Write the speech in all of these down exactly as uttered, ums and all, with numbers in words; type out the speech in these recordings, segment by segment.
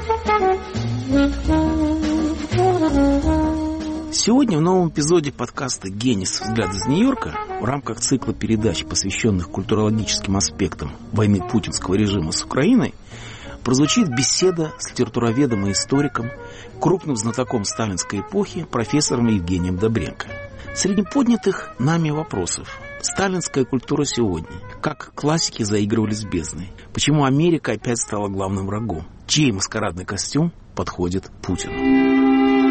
Сегодня в новом эпизоде подкаста «Генис. Взгляд из Нью-Йорка» в рамках цикла передач, посвященных культурологическим аспектам войны путинского режима с Украиной, прозвучит беседа с литературоведом и историком, крупным знатоком сталинской эпохи, профессором Евгением Добренко. Среди поднятых нами вопросов: сталинская культура сегодня, как классики заигрывали с бездной, почему Америка опять стала главным врагом, чей маскарадный костюм подходит Путину.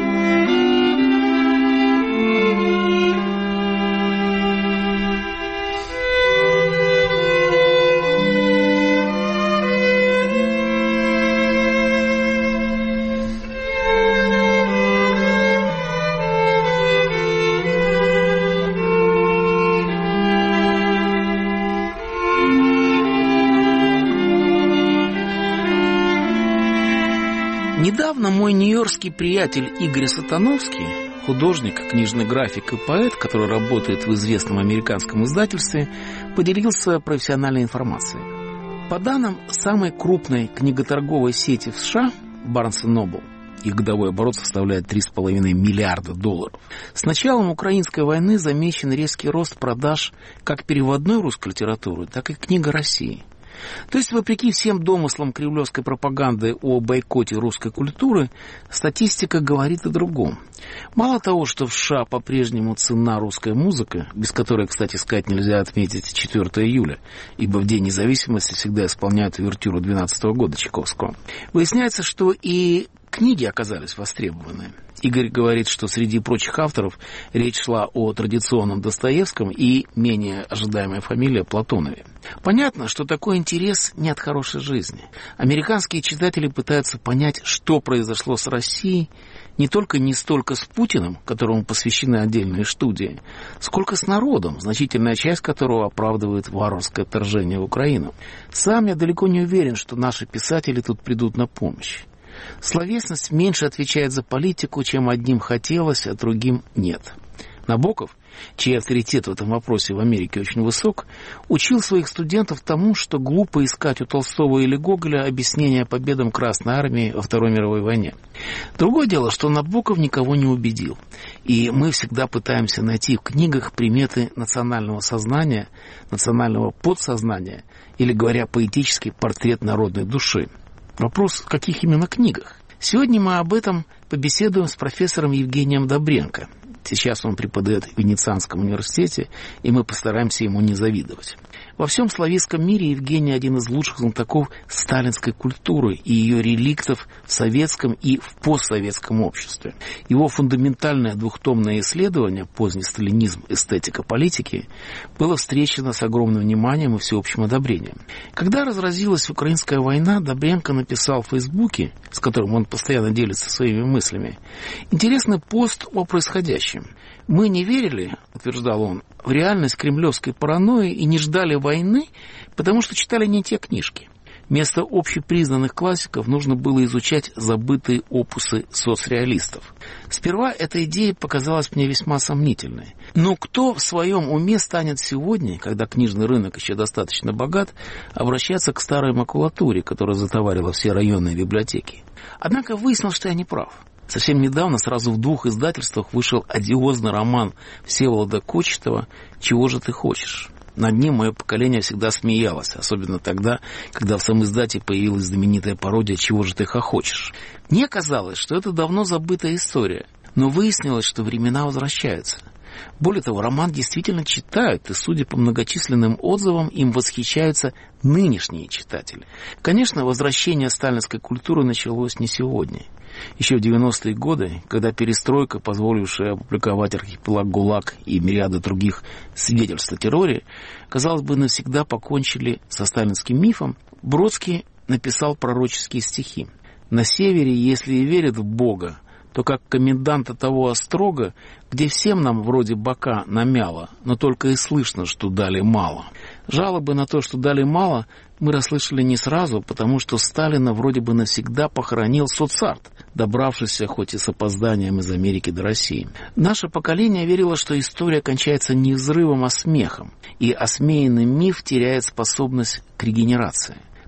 Недавно мой нью-йоркский приятель Игорь Сатановский, художник, книжный график и поэт, который работает в известном американском издательстве, поделился профессиональной информацией. По данным самой крупной книготорговой сети в США, Barnes энд Noble, их годовой оборот составляет три с половиной миллиарда долларов. С началом украинской войны замечен резкий рост продаж как переводной русской литературы, так и книга России. То есть, вопреки всем домыслам кремлевской пропаганды о бойкоте русской культуры, статистика говорит о другом. Мало того, что в США по-прежнему ценна русская музыка, без которой, кстати сказать, нельзя отметить четвёртого июля, ибо в День независимости всегда исполняют увертюру двенадцатого года Чайковского. Выясняется, что и книги оказались востребованы. Игорь говорит, что среди прочих авторов речь шла о традиционном Достоевском и менее ожидаемая фамилия Платонове. Понятно, что такой интерес не от хорошей жизни. Американские читатели пытаются понять, что произошло с Россией, не только не столько с Путиным, которому посвящены отдельные студии, сколько с народом, значительная часть которого оправдывает варварское вторжение в Украину. Сам я далеко не уверен, что наши писатели тут придут на помощь. Словесность меньше отвечает за политику, чем одним хотелось, а другим нет. Набоков, чей авторитет в этом вопросе в Америке очень высок, учил своих студентов тому, что глупо искать у Толстого или Гоголя объяснения победам Красной Армии во Второй мировой войне. Другое дело, что Набоков никого не убедил, и мы всегда пытаемся найти в книгах приметы национального сознания, национального подсознания, или, говоря поэтически, портрет народной души. Вопрос, в каких именно книгах? Сегодня мы об этом побеседуем с профессором Евгением Добренко. Сейчас он преподает в Венецианском университете, и мы постараемся ему не завидовать. Во всем славянском мире Евгений один из лучших знатоков сталинской культуры и ее реликтов в советском и в постсоветском обществе. Его фундаментальное двухтомное исследование «Поздний сталинизм. Эстетика политики» было встречено с огромным вниманием и всеобщим одобрением. Когда разразилась украинская война, Добренко написал в Фейсбуке, с которым он постоянно делится своими мыслями, интересный пост о происходящем. «Мы не верили, — утверждал он, — в реальность кремлевской паранойи и не ждали войны, потому что читали не те книжки. Вместо общепризнанных классиков нужно было изучать забытые опусы соцреалистов. Сперва эта идея показалась мне весьма сомнительной. Но кто в своем уме станет сегодня, когда книжный рынок еще достаточно богат, обращаться к старой макулатуре, которая затоварила все районные библиотеки? Однако выяснилось, что я не прав. Совсем недавно сразу в двух издательствах вышел одиозный роман Всеволода Кочетова «Чего же ты хочешь?». Над ним мое поколение всегда смеялось, особенно тогда, когда в самоиздате появилась знаменитая пародия «Чего же ты хохочешь?». Мне казалось, что это давно забытая история, но выяснилось, что времена возвращаются. Более того, роман действительно читают, и, судя по многочисленным отзывам, им восхищаются нынешние читатели. Конечно, возвращение сталинской культуры началось не сегодня. Еще в девяностые годы, когда перестройка, позволившая опубликовать «Архипелаг ГУЛАГ» и мириады других свидетельств о терроре, казалось бы, навсегда покончили со сталинским мифом, Бродский написал пророческие стихи. «На севере, если и верят в Бога, то как коменданта того острога, где всем нам вроде бока намяло, но только и слышно, что дали мало». Жалобы на то, что дали мало, мы расслышали не сразу, потому что Сталина вроде бы навсегда похоронил соцарт, добравшийся хоть и с опозданием из Америки до России. Наше поколение верило, что история кончается не взрывом, а смехом, и осмеянный миф теряет способность к регенерации.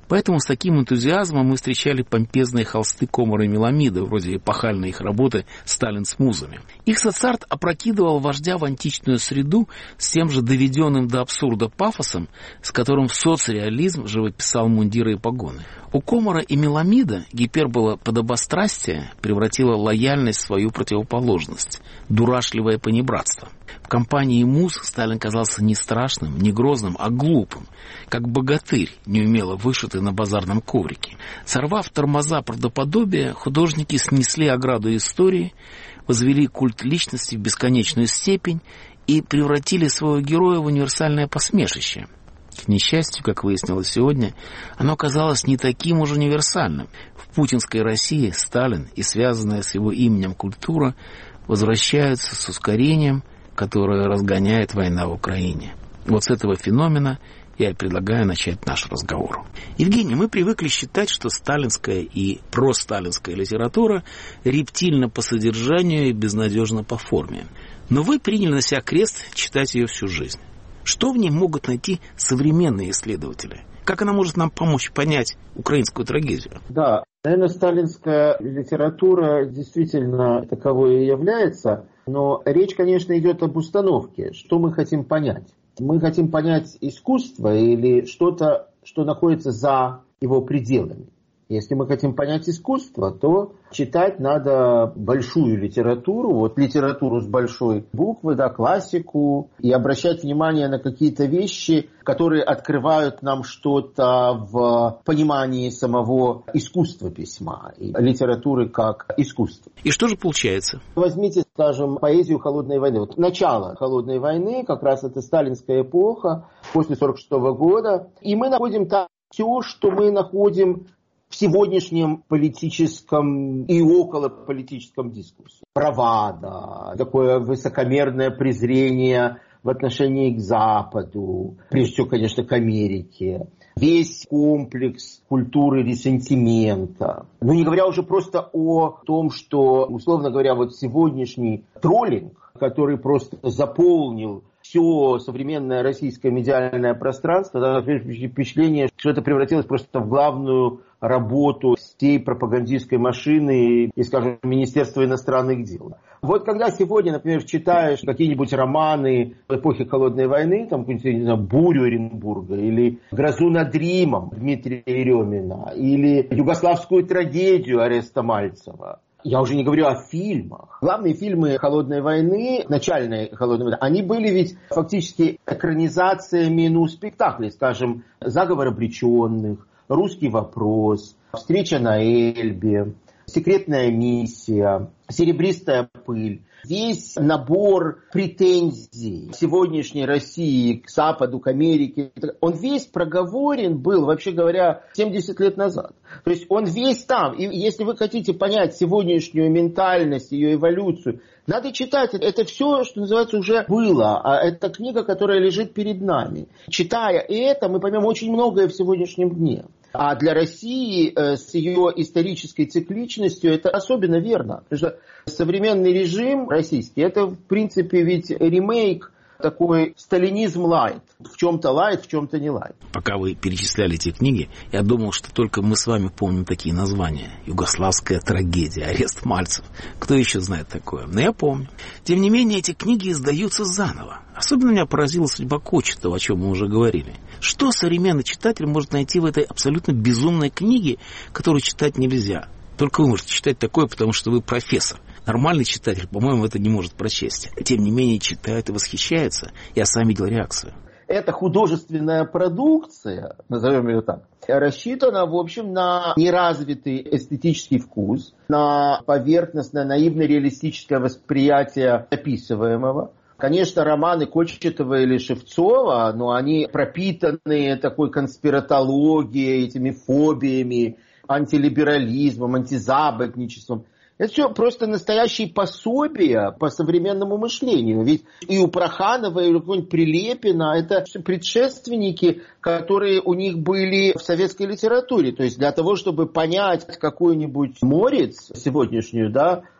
Поэтому с таким энтузиазмом мы встречали помпезные холсты Комара и Меламида, вроде эпохальной их работы «Сталин с музами». Их соцарт опрокидывал вождя в античную среду с тем же доведенным до абсурда пафосом, с которым в соцреализм живописал мундиры и погоны. У Комара и Меламида гипербола подобострастия превратила лояльность в свою противоположность – дурашливое понебратство. В компании муз Сталин казался не страшным, не грозным, а глупым, как богатырь, неумело вышитый на базарном коврике. Сорвав тормоза правдоподобия, художники снесли ограду истории, возвели культ личности в бесконечную степень и превратили своего героя в универсальное посмешище. К несчастью, как выяснилось сегодня, оно казалось не таким уж универсальным. В путинской России Сталин и связанная с его именем культура возвращаются с ускорением, которое разгоняет война в Украине. Вот с этого феномена я предлагаю начать наш разговор. Евгений, мы привыкли считать, что сталинская и просталинская литература рептильна по содержанию и безнадежна по форме. Но вы приняли на себя крест читать ее всю жизнь. Что в ней могут найти современные исследователи? Как она может нам помочь понять украинскую трагедию? Да, наверное, сталинская литература действительно таковой и является, но речь, конечно, идет об установке. Что мы хотим понять? Мы хотим понять искусство или что-то, что находится за его пределами. Если мы хотим понять искусство, то читать надо большую литературу, вот литературу с большой буквы, да, классику, и обращать внимание на какие-то вещи, которые открывают нам что-то в понимании самого искусства письма, и литературы как искусства. И что же получается? Возьмите, скажем, поэзию холодной войны. Вот начало холодной войны, как раз это сталинская эпоха, после сорок шестого года, и мы находим там все, что мы находим в сегодняшнем политическом и околополитическом дискурсе. Бравада, такое высокомерное презрение в отношении к Западу, прежде всего, конечно, к Америке. Весь комплекс культуры ресентимента. Ну, не говоря уже просто о том, что, условно говоря, вот сегодняшний троллинг, который просто заполнил все современное российское медиальное пространство, да, впечатление, что это превратилось просто в главную работу всей пропагандистской машины и, скажем, Министерства иностранных дел. Вот когда сегодня, например, читаешь какие-нибудь романы эпохи Холодной войны, там, не знаю, «Бурю» Оренбурга, или «Грозу над Римом» Дмитрия Еремина, или «Югославскую трагедию» Ореста Мальцева, я уже не говорю о фильмах. Главные фильмы «Холодной войны», начальной «Холодной войны», они были ведь фактически экранизациями, ну, спектаклей, скажем, «Заговор обреченных», «Русский вопрос», «Встреча на Эльбе», «Секретная миссия», «Серебристая пыль». Весь набор претензий сегодняшней России к Западу, к Америке, он весь проговорен был, вообще говоря, семьдесят лет назад. То есть он весь там. И если вы хотите понять сегодняшнюю ментальность, ее эволюцию, надо читать. Это все, что называется, уже было. А это книга, которая лежит перед нами. Читая это, мы поймем очень многое в сегодняшнем дне. А для России с ее исторической цикличностью это особенно верно. Потому что современный режим российский, это в принципе ведь ремейк, такой сталинизм лайт. В чем-то лайт, в чем-то не лайт. Пока вы перечисляли эти книги, я думал, что только мы с вами помним такие названия. «Югославская трагедия», «Арест Мальцев». Кто еще знает такое? Но я помню. Тем не менее, эти книги издаются заново. Особенно меня поразила судьба Кочетова, о чем мы уже говорили. Что современный читатель может найти в этой абсолютно безумной книге, которую читать нельзя? Только вы можете читать такое, потому что вы профессор. Нормальный читатель, по-моему, это не может прочесть. Тем не менее, читает и восхищается. Я сам видел реакцию. Эта художественная продукция, назовем ее так, рассчитана, в общем, на неразвитый эстетический вкус, на поверхностное, наивно-реалистическое восприятие описываемого. Конечно, романы Кочетова или Шевцова, но они пропитаны такой конспиратологией, этими фобиями, антилиберализмом, антизападничеством. Это все просто настоящие пособия по современному мышлению. Ведь и у Проханова, и у какого-нибудь Прилепина это все предшественники, которые у них были в советской литературе. То есть для того, чтобы понять какую-нибудь Морец сегодняшнюю, да,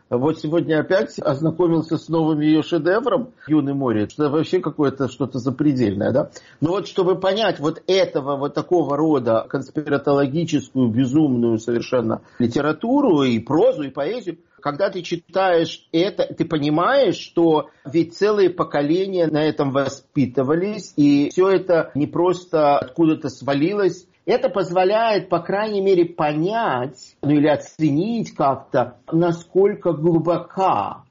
Вот сегодня опять ознакомился с новым ее шедевром «Юный море». Это вообще какое-то что-то запредельное, да? Но вот чтобы понять вот этого, вот такого рода конспиратологическую, безумную совершенно литературу и прозу, и поэзию, когда ты читаешь это, ты понимаешь, что ведь целые поколения на этом воспитывались, и все это не просто откуда-то свалилось. Это позволяет, по крайней мере, понять, ну или оценить как-то, насколько глубока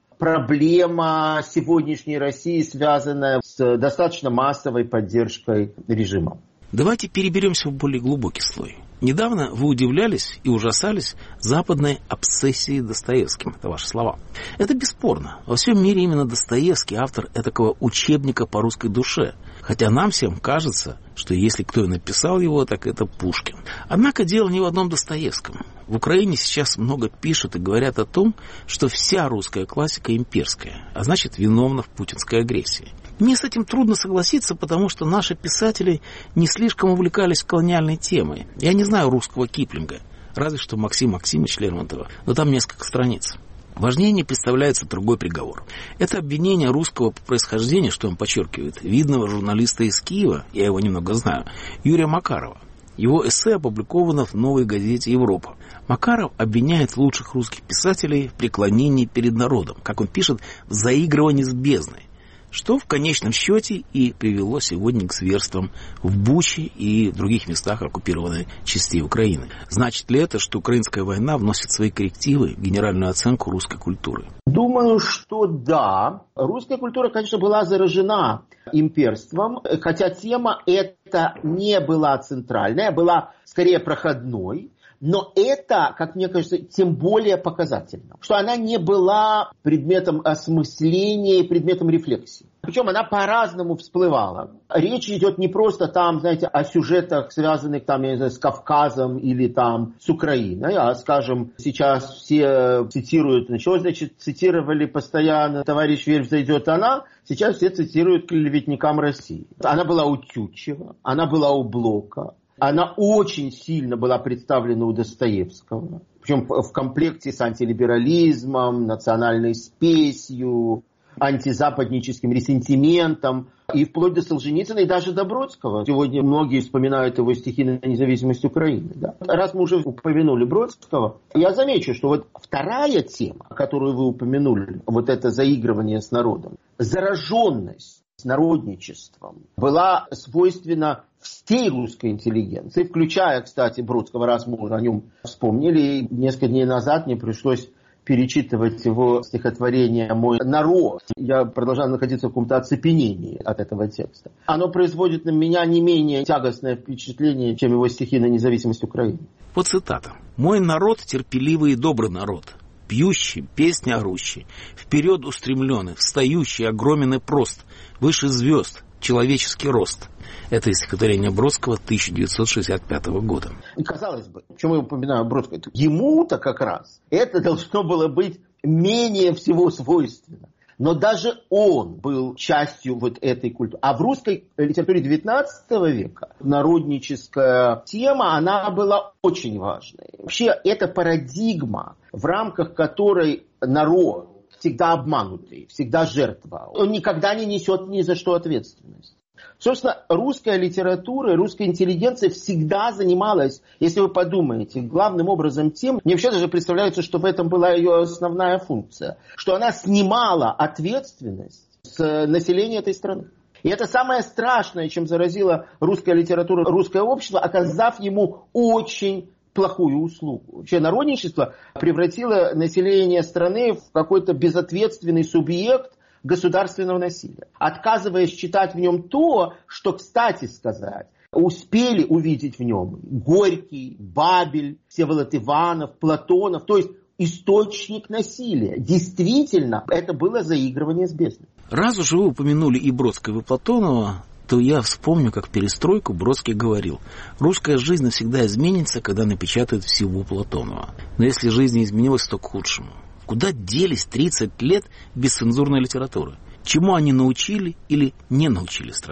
проблема сегодняшней России, связанная с достаточно массовой поддержкой режима. Давайте переберемся в более глубокий слой. Недавно вы удивлялись и ужасались западной обсессией Достоевским. Это ваши слова. Это бесспорно. Во всем мире именно Достоевский автор этакого учебника по русской душе. Хотя нам всем кажется, что если кто и написал его, так это Пушкин. Однако дело не в одном Достоевском. В Украине сейчас много пишут и говорят о том, что вся русская классика имперская, а значит виновна в путинской агрессии. Мне с этим трудно согласиться, потому что наши писатели не слишком увлекались колониальной темой. Я не знаю русского Киплинга, разве что Максим Максимович Лермонтова, но там несколько страниц. Важнее не представляется другой приговор. Это обвинение русского по происхождению, что он подчеркивает, видного журналиста из Киева, я его немного знаю, Юрия Макарова. Его эссе опубликовано в «Новой газете Европа». Макаров обвиняет лучших русских писателей в преклонении перед народом, как он пишет, в заигрывании с бездной. Что в конечном счете и привело сегодня к зверствам в Буче и в других местах оккупированной частей Украины. Значит ли это, что украинская война вносит свои коррективы в генеральную оценку русской культуры? Думаю, что да. Русская культура, конечно, была заражена имперством, хотя тема эта не была центральная, была скорее проходной. Но это, как мне кажется, тем более показательно, что она не была предметом осмысления и предметом рефлексии. Причем она по-разному всплывала. Речь идет не просто там, знаете, о сюжетах, связанных там, я не знаю, с Кавказом или там с Украиной, а, скажем, сейчас все цитируют, ну, что значит, цитировали постоянно «Товарищ Верь, взойдет она», сейчас все цитируют клеветникам России. Она была у Тютчева, она была у Блока. Она очень сильно была представлена у Достоевского, причем в комплекте с антилиберализмом, национальной спесью, антизападническим ресентиментом, и вплоть до Солженицына и даже до Бродского. Сегодня многие вспоминают его стихи на независимость Украины. Да? Раз мы уже упомянули Бродского, я замечу, что вот вторая тема, которую вы упомянули, вот это заигрывание с народом, зараженность с народничеством, была свойственна всей русской интеллигенции, включая, кстати, Бродского, раз мы уже о нем вспомнили. Несколько дней назад мне пришлось перечитывать его стихотворение «Мой народ». Я продолжаю находиться в каком-то оцепенении от этого текста. Оно производит на меня не менее тягостное впечатление, чем его стихи на независимость Украины. Вот цитата. «Мой народ терпеливый и добрый народ, пьющий, песни орущий, вперед устремленный, встающий, огромен и прост, выше звезд, человеческий рост». Это из стихотворения Бродского тысяча девятьсот шестьдесят пятого года. И казалось бы, почему я упоминаю Бродского? Ему-то как раз это должно было быть менее всего свойственно. Но даже он был частью вот этой культуры. А в русской литературе девятнадцатого века народническая тема, она была очень важной. Вообще, это парадигма, в рамках которой народ всегда обманутый, всегда жертва. Он никогда не несет ни за что ответственность. Собственно, русская литература, русская интеллигенция всегда занималась, если вы подумаете, главным образом тем, мне вообще даже представляется, что в этом была ее основная функция, что она снимала ответственность с населения этой страны. И это самое страшное, чем заразила русская литература, русское общество, оказав ему очень плохую услугу. Вообще народничество превратило население страны в какой-то безответственный субъект государственного насилия, отказываясь читать в нем то, что, кстати сказать, успели увидеть в нем Горький, Бабель, Всеволод Иванов, Платонов, то есть источник насилия. Действительно, это было заигрывание с бездной. Раз уж вы упомянули и Бродского, и Платонова, то я вспомню, как перестройку Бродский говорил: русская жизнь навсегда изменится, когда напечатают всего Платонова. Но если жизнь не изменилась, то к худшему. Куда делись тридцать лет бесцензурной литературы? Чему они научили или не научили страну?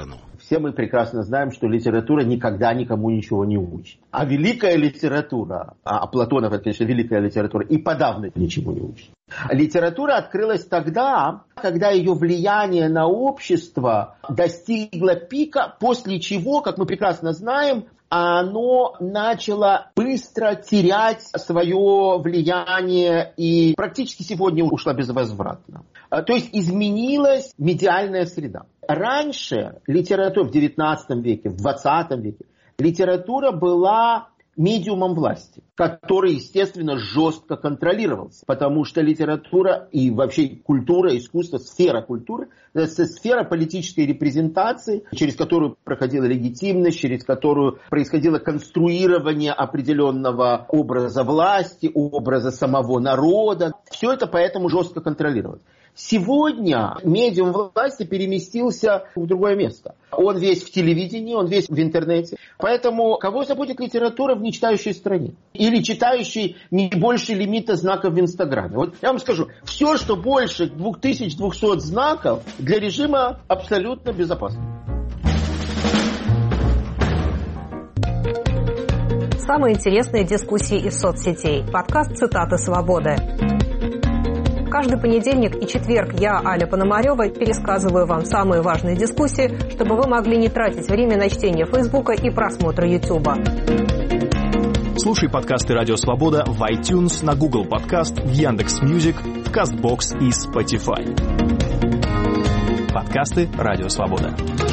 Все мы прекрасно знаем, что литература никогда никому ничего не учит. А великая литература, а Платонов это, конечно, великая литература, и подавно ничему не учит. Литература открылась тогда, когда ее влияние на общество достигло пика, после чего, как мы прекрасно знаем, оно начало быстро терять свое влияние и практически сегодня ушла безвозвратно. То есть изменилась медиальная среда. Раньше литература в девятнадцатом веке, в двадцатом веке, литература была медиумом власти, который, естественно, жестко контролировался, потому что литература и вообще культура, искусство, сфера культуры, это сфера политической репрезентации, через которую проходила легитимность, через которую происходило конструирование определенного образа власти, образа самого народа. Все это поэтому жестко контролировалось. Сегодня медиум власти переместился в другое место. Он весь в телевидении, он весь в интернете. Поэтому кого заботит литература в нечитающей стране? Или читающий не больше лимита знаков в Инстаграме? Вот я вам скажу, все, что больше две тысячи двухсот знаков, для режима абсолютно безопасно. Самые интересные дискуссии из соцсетей. Подкаст «Цитаты свободы». Каждый понедельник и четверг я, Аля Пономарева, пересказываю вам самые важные дискуссии, чтобы вы могли не тратить время на чтение Фейсбука и просмотр Ютуба. Слушай подкасты «Радио Свобода» в iTunes, на Google Подкаст, в Яндекс.Мьюзик, в Кастбокс и Spotify. Подкасты «Радио Свобода».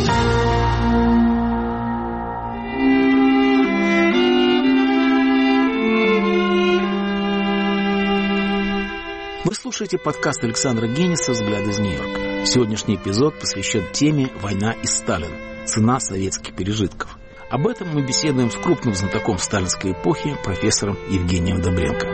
Вы слушаете подкаст Александра Гениса «Взгляд из Нью-Йорка». Сегодняшний эпизод посвящен теме «Война и Сталин. Цена советских пережитков». Об этом мы беседуем с крупным знатоком сталинской эпохи, профессором Евгением Добренко.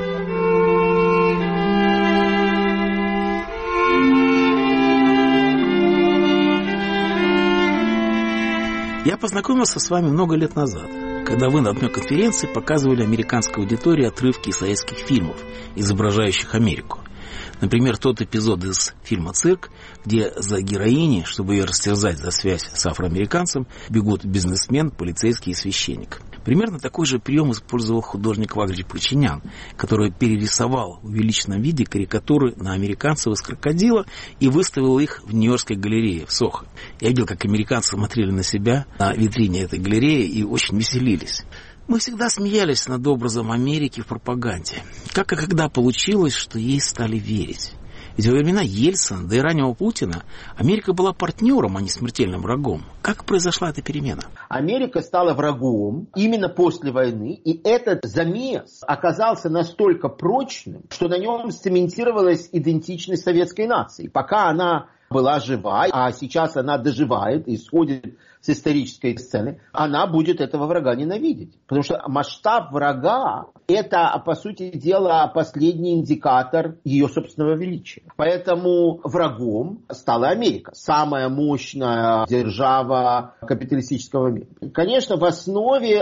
Я познакомился с вами много лет назад, когда вы на одной конференции показывали американской аудитории отрывки из советских фильмов, изображающих Америку. Например, тот эпизод из фильма «Цирк», где за героиней, чтобы ее растерзать за связь с афроамериканцем, бегут бизнесмен, полицейский и священник. Примерно такой же прием использовал художник Вагрич Причинян, который перерисовал в увеличенном виде карикатуры на американцев из крокодила и выставил их в Нью-Йоркской галерее в Сохо. Я видел, как американцы смотрели на себя на витрине этой галереи и очень веселились. Мы всегда смеялись над образом Америки в пропаганде. Как и когда получилось, что ей стали верить. Ведь во времена Ельцина, да и раннего Путина, Америка была партнером, а не смертельным врагом. Как произошла эта перемена? Америка стала врагом именно после войны, и этот замес оказался настолько прочным, что на нем цементировалась идентичность советской нации. Пока она была жива, а сейчас она доживает и сходит с исторической сцены, она будет этого врага ненавидеть. Потому что масштаб врага – это, по сути дела, последний индикатор ее собственного величия. Поэтому врагом стала Америка, самая мощная держава капиталистического мира. Конечно, в основе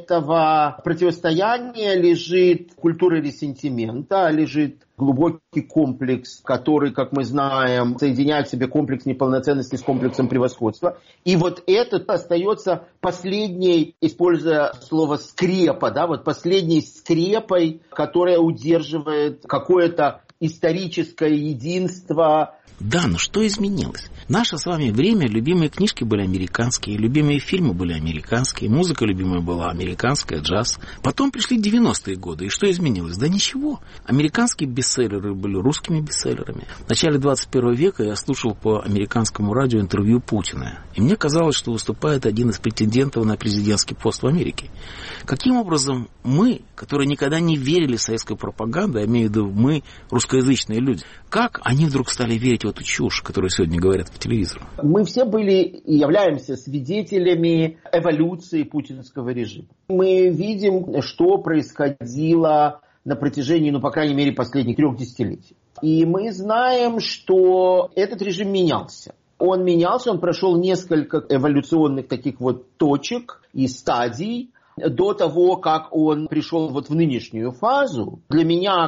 этого противостояния лежит культура ресентимента, лежит глубокий комплекс, который, как мы знаем, соединяет в себе комплекс неполноценности с комплексом превосходства. И вот это остается последней, используя слово скрепа, да, вот последней скрепой, которая удерживает какое-то историческое единство. Да, но что изменилось? В наше с вами время любимые книжки были американские, любимые фильмы были американские, музыка любимая была американская, джаз. Потом пришли девяностые годы, и что изменилось? Да ничего. Американские бестселлеры были русскими бестселлерами. В начале двадцать первого века я слушал по американскому радио интервью Путина, и мне казалось, что выступает один из претендентов на президентский пост в Америке. Каким образом мы, которые никогда не верили в советскую пропаганду, я имею в виду мы, русскоязычные люди, как они вдруг стали верить в эту чушь, которую сегодня говорят по телевизору? Мы все были и являемся свидетелями эволюции путинского режима. Мы видим, что происходило на протяжении, ну, по крайней мере, последних трех десятилетий. И мы знаем, что этот режим менялся. Он менялся, он прошел несколько эволюционных таких вот точек и стадий до того, как он пришел вот в нынешнюю фазу. Для меня, как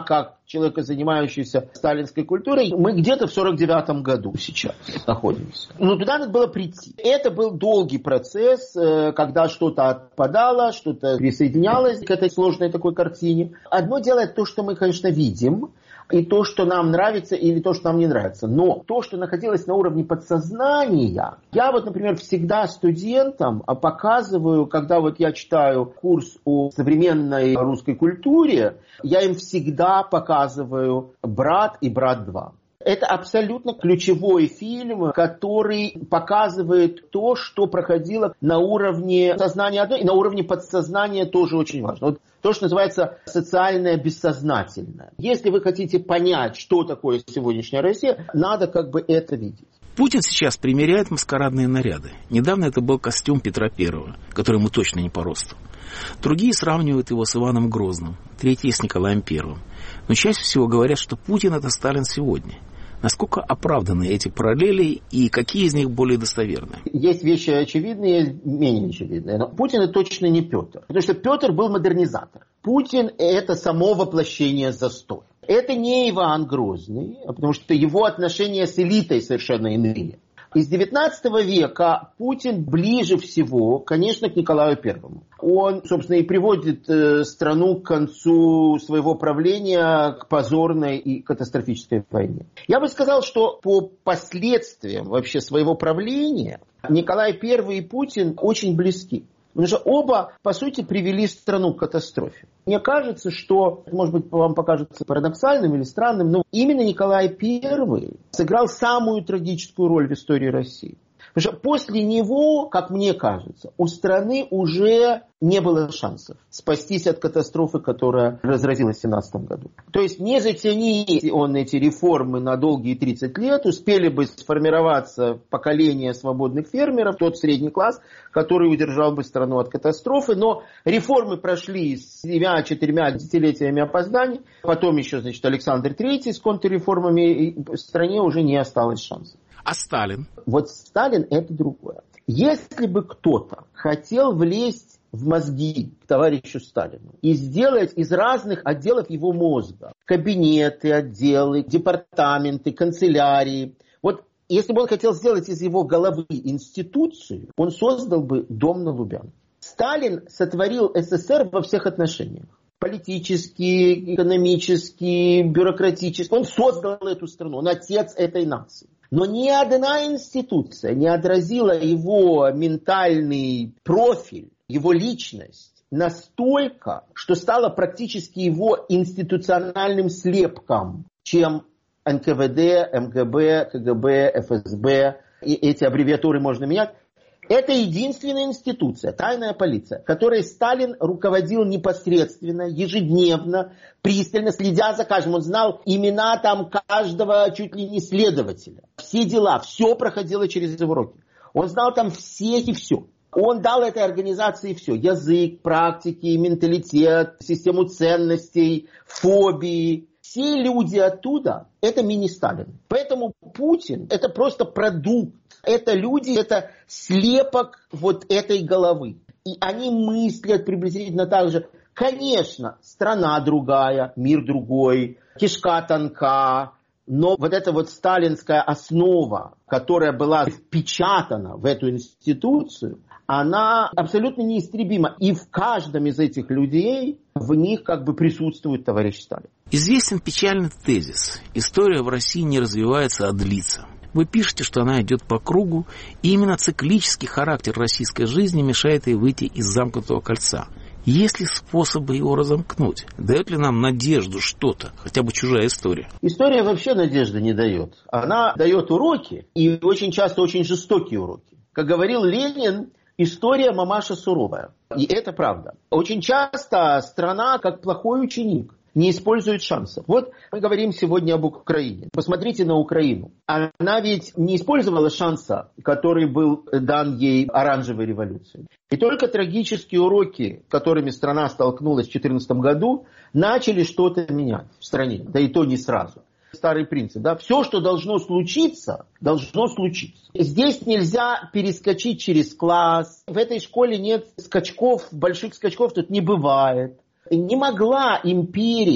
человека, занимающегося сталинской культурой, мы где-то в сорок девятом году сейчас находимся. Но туда надо было прийти. Это был долгий процесс, когда что-то отпадало, что-то присоединялось к этой сложной такой картине. Одно дело это то, что мы, конечно, видим, и то, что нам нравится, или то, что нам не нравится. Но то, что находилось на уровне подсознания, я вот, например, всегда студентам показываю, когда вот я читаю курс о современной русской культуре, я им всегда показываю «Брат» и «Брат два». Это абсолютно ключевой фильм, который показывает то, что проходило на уровне сознания одной, и на уровне подсознания тоже очень важно. Вот то, что называется социальное бессознательное. Если вы хотите понять, что такое сегодняшняя Россия, надо как бы это видеть. Путин сейчас примеряет маскарадные наряды. Недавно это был костюм Петра Первого, который ему точно не по росту. Другие сравнивают его с Иваном Грозным, третьи с Николаем Первым. Но чаще всего говорят, что Путин – это Сталин сегодня. Насколько оправданы эти параллели и какие из них более достоверны? Есть вещи очевидные, есть менее очевидные. Но Путин это точно не Петр. Потому что Петр был модернизатор. Путин это само воплощение застоя. Это не Иван Грозный, потому что его отношения с элитой совершенно иные. Из девятнадцатого века Путин ближе всего, конечно, к Николаю Первому. Он, собственно, и приводит э, страну к концу своего правления, к позорной и катастрофической войне. Я бы сказал, что по последствиям вообще своего правления Николай Первый и Путин очень близки. Потому что оба, по сути, привели страну к катастрофе. Мне кажется, что, может быть, вам покажется парадоксальным или странным, но именно Николай Первый сыграл самую трагическую роль в истории России. Потому что после него, как мне кажется, у страны уже не было шансов спастись от катастрофы, которая разразилась в семнадцатом году. То есть не затяни он эти реформы на долгие тридцать лет, успели бы сформироваться поколение свободных фермеров, тот средний класс, который удержал бы страну от катастрофы. Но реформы прошли с семью-четырьмя десятилетиями опозданий. Потом еще, значит, Александр Третий с контрреформами, и в стране уже не осталось шансов. А Сталин? Вот Сталин это другое. Если бы кто-то хотел влезть в мозги к товарищу Сталину и сделать из разных отделов его мозга кабинеты, отделы, департаменты, канцелярии, вот если бы он хотел сделать из его головы институцию, он создал бы дом на Лубянке. Сталин сотворил СССР во всех отношениях. Политически, экономически, бюрократически. Он создал эту страну, он отец этой нации. Но ни одна институция не отразила его ментальный профиль, его личность настолько, что стала практически его институциональным слепком, чем эн ка вэ дэ, эм гэ бэ, ка гэ бэ, эф эс бэ. И эти аббревиатуры можно менять. Это единственная институция, тайная полиция, которой Сталин руководил непосредственно, ежедневно, пристально, следя за каждым. Он знал имена там каждого чуть ли не следователя. Все дела, все проходило через его руки. Он знал там всех и все. Он дал этой организации все. Язык, практики, менталитет, систему ценностей, фобии. Все люди оттуда – это мини-Сталин. Поэтому Путин – это просто продукт. Это люди, это слепок вот этой головы. И они мыслят приблизительно так же. Конечно, страна другая, мир другой, кишка тонка. Но вот эта вот сталинская основа, которая была впечатана в эту институцию, она абсолютно неистребима. И в каждом из этих людей в них как бы присутствует товарищ Сталин. Известен печальный тезис. История в России не развивается, а длится. Вы пишете, что она идет по кругу, и именно циклический характер российской жизни мешает ей выйти из замкнутого кольца. Есть ли способы его разомкнуть? Дает ли нам надежду что-то, хотя бы чужая история? История вообще надежды не дает. Она дает уроки, и очень часто очень жестокие уроки. Как говорил Ленин, история мамаша суровая. И это правда. Очень часто страна, как плохой ученик, не использует шансов. Вот мы говорим сегодня об Украине. Посмотрите на Украину. Она ведь не использовала шанса, который был дан ей оранжевой революцией. И только трагические уроки, с которыми страна столкнулась в две тысячи четырнадцатом году, начали что-то менять в стране. Да и то не сразу. Старый принцип, да, все, что должно случиться, должно случиться. Здесь нельзя перескочить через класс. В этой школе нет скачков, больших скачков тут не бывает. Не могла империя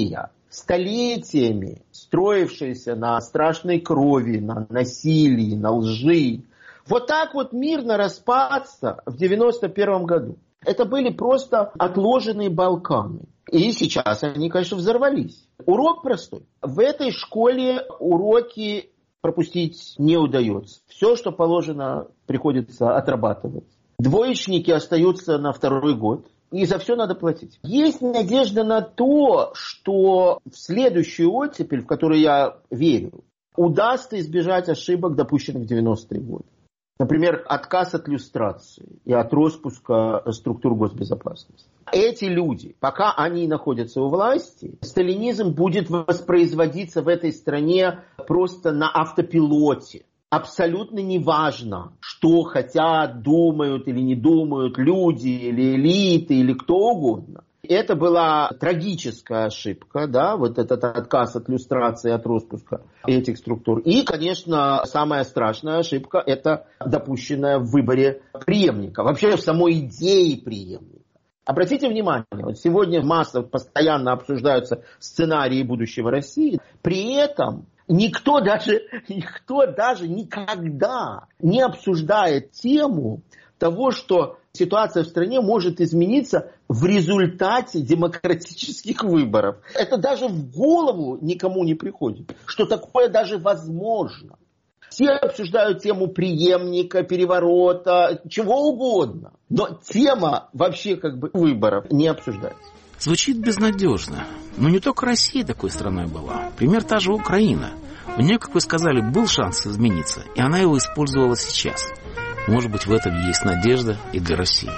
столетиями строившаяся на страшной крови, на насилии, на лжи, вот так вот мирно распаться в девяносто первом году. Это были просто отложенные Балканы. И сейчас они, конечно, взорвались. Урок простой. В этой школе уроки пропустить не удается. Все, что положено, приходится отрабатывать. Двоечники остаются на второй год. И за все надо платить. Есть надежда на то, что в следующую оттепель, в которую я верю, удастся избежать ошибок, допущенных в девяностые годы. Например, отказ от люстрации и от распуска структур госбезопасности. Эти люди, пока они находятся у власти, сталинизм будет воспроизводиться в этой стране просто на автопилоте. Абсолютно неважно, что хотят, думают или не думают люди, или элиты, или кто угодно. Это была трагическая ошибка, да, вот этот отказ от люстрации, от распуска этих структур. И, конечно, самая страшная ошибка – это допущенная в выборе преемника, вообще в самой идее преемника. Обратите внимание, вот сегодня в массах постоянно обсуждаются сценарии будущего России, при этом никто даже, никто даже никогда не обсуждает тему того, что ситуация в стране может измениться в результате демократических выборов. Это даже в голову никому не приходит, что такое даже возможно. Все обсуждают тему преемника, переворота, чего угодно. Но тема вообще как бы выборов не обсуждается. Звучит безнадежно. Но не только Россия такой страной была. Пример та же Украина. У нее, как вы сказали, был шанс измениться, и она его использовала сейчас. Может быть, в этом есть надежда и для России.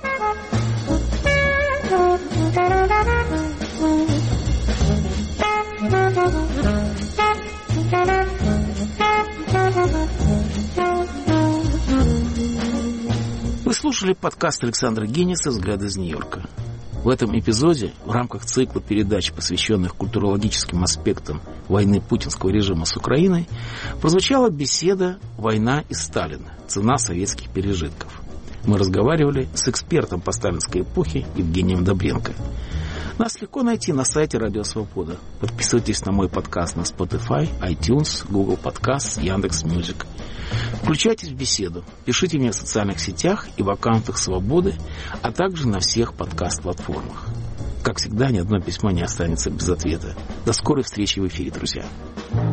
Вы слушали подкаст Александра Генниса «Взгляд из Нью-Йорка». В этом эпизоде, в рамках цикла передач, посвященных культурологическим аспектам войны путинского режима с Украиной, прозвучала беседа «Война и Сталин. Цена советских пережитков». Мы разговаривали с экспертом по сталинской эпохе Евгением Добренко. Нас легко найти на сайте Радио Свобода. Подписывайтесь на мой подкаст на Spotify, iTunes, Google Podcasts, Яндекс.Мьюзик. Включайтесь в беседу, пишите мне в социальных сетях и в аккаунтах Свободы, а также на всех подкаст-платформах. Как всегда, ни одно письмо не останется без ответа. До скорой встречи в эфире, друзья.